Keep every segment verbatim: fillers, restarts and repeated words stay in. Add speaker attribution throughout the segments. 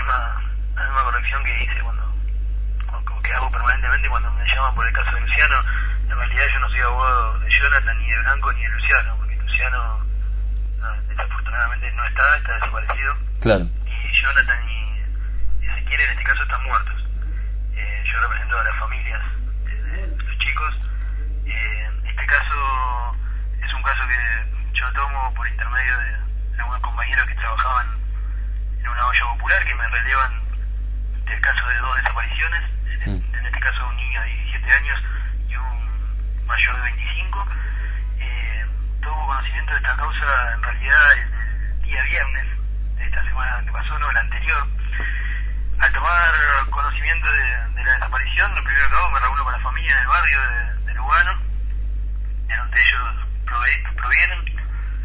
Speaker 1: misma, la misma corrección que hice cuando, cuando que hago permanentemente cuando me llaman por el caso de Luciano. En realidad yo no soy abogado de Jonathan, ni de Blanco, ni de Luciano, porque Luciano no, desafortunadamente no está, está desaparecido.
Speaker 2: Claro.
Speaker 1: Y Jonathan y Ezequiel en este caso están muertos. Eh, yo represento a las familias de, de los chicos. Eh, este caso es un caso que yo tomo por intermedio de, de algunos compañeros que trabajaban en una olla popular, que me relevan del caso de dos desapariciones, en,
Speaker 2: mm.
Speaker 1: en este caso un niño de diecisiete años y un mayor de veinticinco. Eh, tomo conocimiento de esta causa en realidad el, el día viernes de esta semana que pasó, no, la anterior. Al tomar conocimiento de, de la desaparición, lo primero que hago, me reúno con la familia en el barrio de, de Lugano, de donde ellos provienen.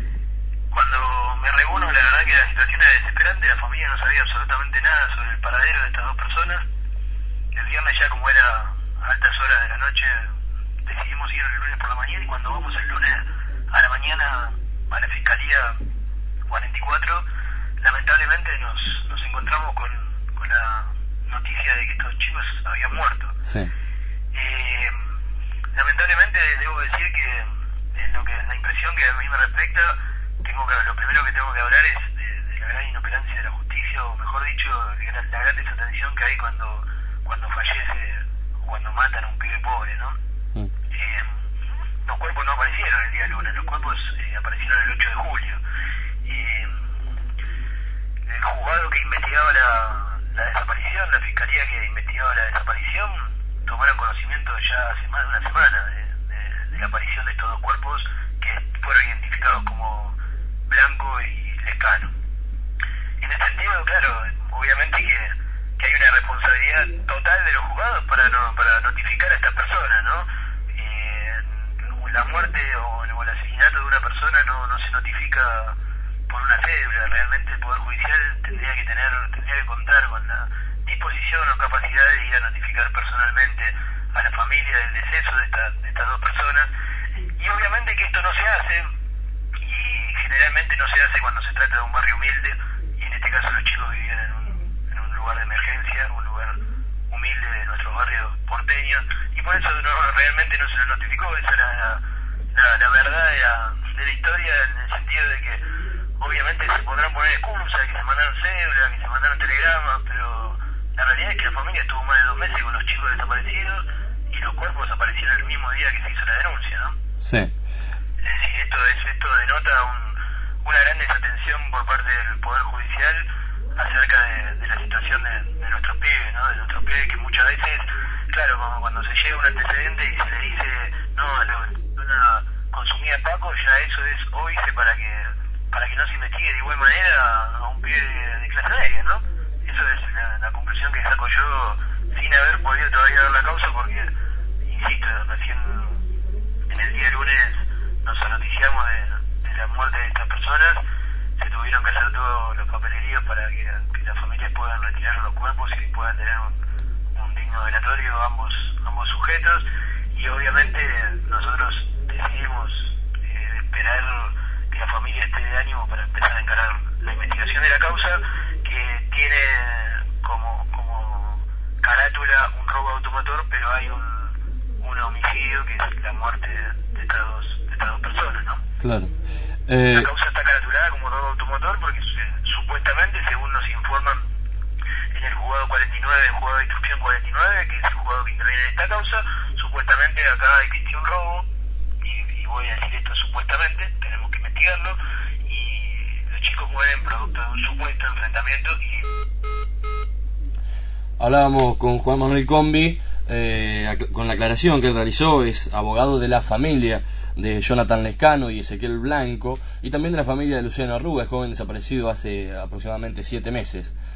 Speaker 1: Cuando me reúno, la verdad que la situación era desesperante, la familia no sabía absolutamente nada sobre el paradero de estas dos personas. El viernes ya, como era a altas horas de la noche, decidimos ir el lunes por la mañana, y cuando vamos el lunes a la mañana a la Fiscalía cuarenta y cuatro, lamentablemente nos, nos encontramos con, con la noticia de que estos chicos habían muerto.
Speaker 2: Sí.
Speaker 1: Eh, lamentablemente debo decir que en lo que la impresión que a mí me respecta, tengo que, lo primero que tengo que hablar es de, de la gran inoperancia de la justicia, o mejor dicho, de la, la gran desatención que hay cuando cuando fallece o cuando matan a un pibe pobre, ¿no?
Speaker 2: Mm.
Speaker 1: Eh, los cuerpos no aparecieron el día lunes, los cuerpos eh, aparecieron el ocho de julio. Eh, el juzgado que investigaba la, la desaparición, la fiscalía que investigaba la desaparición, tomaron conocimiento ya hace más de una semana de, de, de la aparición de estos dos cuerpos que fueron identificados como Blanco y Lescano. En ese sentido, claro, obviamente que, que hay una responsabilidad total de los juzgados para no, para notificar a estas personas, ¿no? Eh, la muerte o, o el asesinato de una persona no, no se notifica por una cédula. Realmente el Poder Judicial tendría que tener, tendría que contar con la disposición o capacidad de ir a notificar personalmente a la familia del deceso de, esta, de estas dos personas. Y obviamente que esto no se hace, y generalmente no se hace cuando se trata de un barrio humilde, y en este caso los chicos vivían en un, en un lugar de emergencia, un lugar humilde de nuestros barrios porteños, y por eso no, realmente no se lo notificó. Esa era la, la, la verdad de la, de la historia, en el sentido de que obviamente se podrán poner excusas, que se mandaron cédulas, que se mandaron telegramas, pero la realidad es que la familia estuvo más de dos meses con los chicos desaparecidos, y los cuerpos aparecieron el mismo día que se hizo la denuncia, ¿no?
Speaker 2: Sí.
Speaker 1: Es decir, esto, es, esto denota un, una gran desatención por parte del Poder Judicial acerca de, de la situación de, de nuestros pibes, ¿no? De nuestros pibes que muchas veces, claro, como cuando se llega a un antecedente y se le dice, no, lo, una consumida Paco, ya eso es óbice para que para que no se investigue de igual manera a un pibe de, de clase media, ¿no? Eso es la, la conclusión que saco yo, sin haber podido todavía dar la causa, porque, insisto, recién en el día lunes nos noticiamos de, de la muerte de estas personas. Se tuvieron que hacer todos los papeleríos para que, que las familias puedan retirar los cuerpos y puedan tener un, un digno velatorio ambos ambos sujetos, y obviamente nosotros decidimos eh, esperar que la familia esté de ánimo para empezar a encarar la investigación de la causa, que tiene como como carátula un robo automotor, pero hay un, un homicidio que es la muerte de estas dos, de estas dos personas, ¿no?
Speaker 2: Claro. Eh...
Speaker 1: La causa está caratulada como robo automotor porque eh, supuestamente, según nos informan en el juzgado cuarenta y nueve, el juzgado de instrucción cuarenta y nueve, que es el juzgado que interviene en esta causa, supuestamente acá existió un robo, y, y voy a decir esto supuestamente, tenemos que investigarlo, y los chicos mueren producto de un supuesto enfrentamiento. Y
Speaker 2: hablábamos con Juan Manuel Combi, eh, con la aclaración que él realizó, es abogado de la familia de Jonathan Lescano y Ezequiel Blanco, y también de la familia de Luciano Arruga, joven desaparecido hace aproximadamente siete meses.